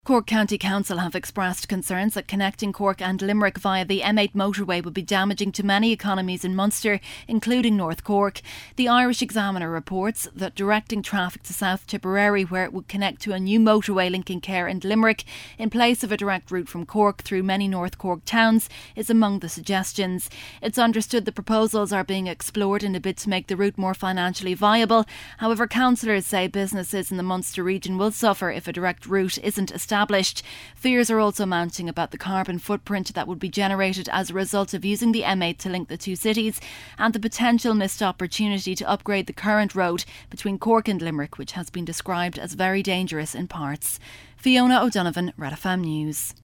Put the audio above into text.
Cork County Council have expressed concerns that connecting Cork and Limerick via the M8 motorway would be damaging to many economies in Munster, including North Cork. The Irish Examiner reports that directing traffic to South Tipperary, where it would connect to a new motorway linking Cahir and Limerick, in place of a direct route from Cork through many North Cork towns, is among the suggestions. It's understood the proposals are being explored in a bid to make the route more financially viable. However, councillors say businesses in the Munster region will suffer if a direct route isn't established. Fears are also mounting about the carbon footprint that would be generated as a result of using the M8 to link the two cities, and the potential missed opportunity to upgrade the current road between Cork and Limerick, which has been described as very dangerous in parts. Fiona O'Donovan, Red FM News.